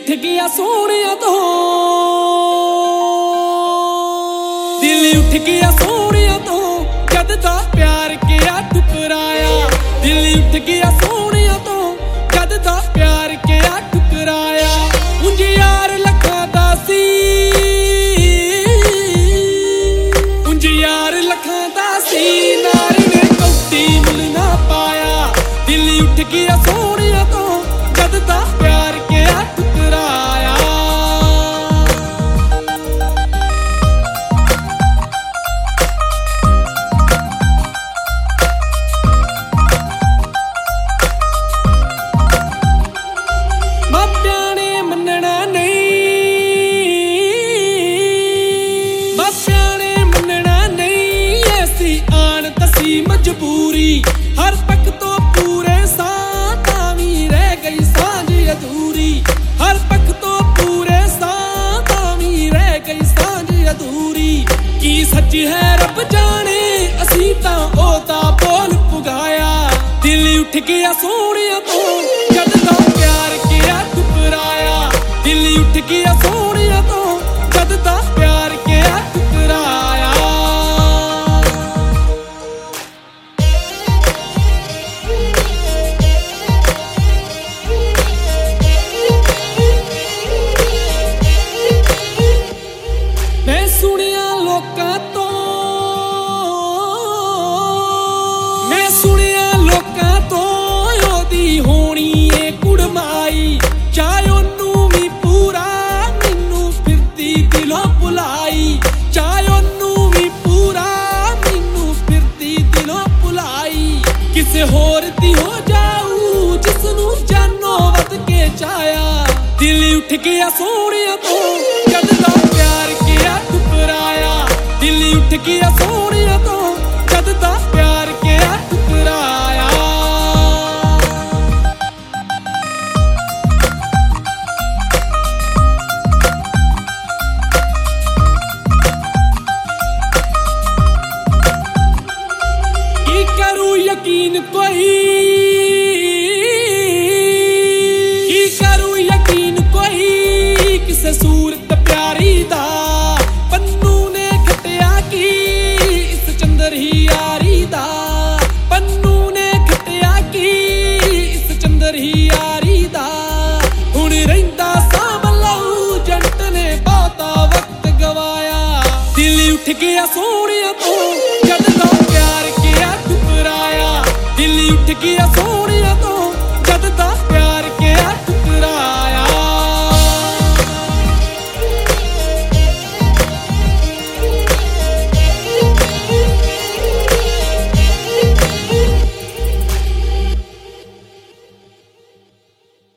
ਉੱਠ ਗਿਆ ਸੋਹਣਿਆਂ ਤੋਂ, ਦਿਲ ਉੱਠ ਗਿਆ ਸੋਹਣਿਆਂ ਤੋਂ, ਜਦ ਦਾ ਪਿਆਰ ਕਿਆ ਠੁਕਰਾਇਆ। ਦਿਲ ਉੱਠ ਗਿਆ ਸੋਹਣਿਆਂ ਤੋਂ, ਜਦ ਦਾ ਪਿਆਰ ਕਿਆ ਠੁਕਰਾਇਆ। ਉਂਝ ਯਾਰ ਲੱਖਾਂ ਦਾ ਸੀ, ਉਂਝ ਯਾਰ ਲੱਖਾਂ ਦਾ ਸੀ, ਨਾਰ ਨੇ ਕੌਡੀ ਮੁੱਲ ਨਾ ਪਾਇਆ। ਦਿਲ ਉੱਠ ਗਿਆ ਸੋਹਣਿਆਂ ਤੋਂ, ਜਦ ਦਾ ਪਿਆਰ ਕਿਆ ਠੁਕਰਾਇਆ। ਮਾਪਿਆਂ ਨੇ ਮੰਨਣਾ ਨਹੀਂ, ਮਾਪਿਆਂ ਨੇ ਮੰਨਣਾ ਨਹੀਂ, ਐਸੀ ਆਣ ਤਸੀ ਮਜਬੂਰੀ। ਹਰ ਪੱਖ ਤੋਂ ਪੂਰੇ ਸਾਂ ਤਾਂ ਵੀ ਰਹਿ ਗਈ ਸਾਂਝ ਅਧੂਰੀ। ਹਰ ਪੱਖ ਤੋਂ ਪੂਰੇ ਸਾਂ ਤਾਂ ਵੀ ਰਹਿ ਗਈ ਸਾਂਝ ਅਧੂਰੀ। ਕੀ ਸੱਚ ਹੈ ਰੱਬ ਜਾਣੇ, ਅਸੀਂ ਤਾਂ ਉਹਦਾ ਬੋਲ ਪੁਗਾਇਆ। ਦਿਲ ਉੱਠ ਗਿਆ ਸੋਹਣਿਆਂ ਤੋਂ, ਜਦ ਦਾ ਪਿਆਰ ਕਿਆ ਠੁਕਰਾਇਆ। ਦਿਲ ਉੱਠ ਗਿਆ ਸੋਹਣਿਆਂ ਤੋਂ, ਜਦ ਦਾ ਪਿਆਰ ਕਿਆ ਠੁਕਰਾਇਆ। ਮੈਂ ਸੁਣਿਆ ਲੋਕਾਂ ਤੋਂ, ਮੈਂ ਸੁਣਿਆ ਲੋਕਾਂ ਤੋਂ, ਉਹਦੀ ਹੋਣੀ ਏ ਕੁੜਮਾਈ। ਚਾਹੇ ਉਹਨੂੰ ਵੀ ਪੂਰਾ, ਮੈਨੂੰ ਫਿਰਦੀ ਦਿਲੋਂ ਭੁਲਾਈ। ਚਾਹੇ ਉਹਨੂੰ ਵੀ ਪੂਰਾ, ਮੈਨੂੰ ਫਿਰਦੀ ਦਿਲੋਂ ਭੁਲਾਈ। ਕਿਸੇ ਹੋਰ ਦੀ ਹੋ ਜਾਊ, ਜਿਸਨੂੰ ਜਾਨੋਂ ਵੱਧ ਕੇ ਚਾਹਿਆ। ਦਿਲ ਉੱਠ ਗਿਆ ਸੋਹਣਿਆਂ ਤੋਂ, ਜਦ ਦਾ ਪਿਆਰ ਕਿਆ ਠੁਕਰਾਇਆ। ਦਿਲ ਉੱਠ ਗਿਆ ਸੋਹਣਿਆਂ ਤੋਂ, ਜਦ ਦਾ ਪਿਆਰ ਕਿਆ ਠੁਕਰਾਇਆ। ਕੀ ਕਰੂ ਯਕੀਨ ਕੋਈ, ਕੀ ਕਰੂ ਯਕੀਨ ਕੋਈ, ਕਿਸੇ ਸੂਰਤ ਪਿਆਰੀ ਦਾ। ਪੰਨੂ ਨੇ ਖਟਿਆ ਕੀ ਇਸ ਚੰਦਰ ਹੀ ਯਾਰੀ ਦਾ। ਪੰਨੂ ਨੇ ਖਟਿਆ ਕੀ ਇਸ ਚੰਦਰ ਹੀ ਯਾਰੀ ਦਾ। ਹੁਣ ਰਹਿੰਦਾ ਸਾਂਭਲੂ, ਜੰਟ ਨੇ ਬਹੁਤਾ ਵਕਤ ਗਵਾਇਆ। ਦਿਲ ਉੱਠ ਗਿਆ ਸੋਹਣਿਆਂ ਤੋਂ, ਜਦ ਦਾ ਪਿਆਰ ਕਿਆ ਠੁਕਰਾਇਆ। ਦਿਲ ਉੱਠ ਗਿਆ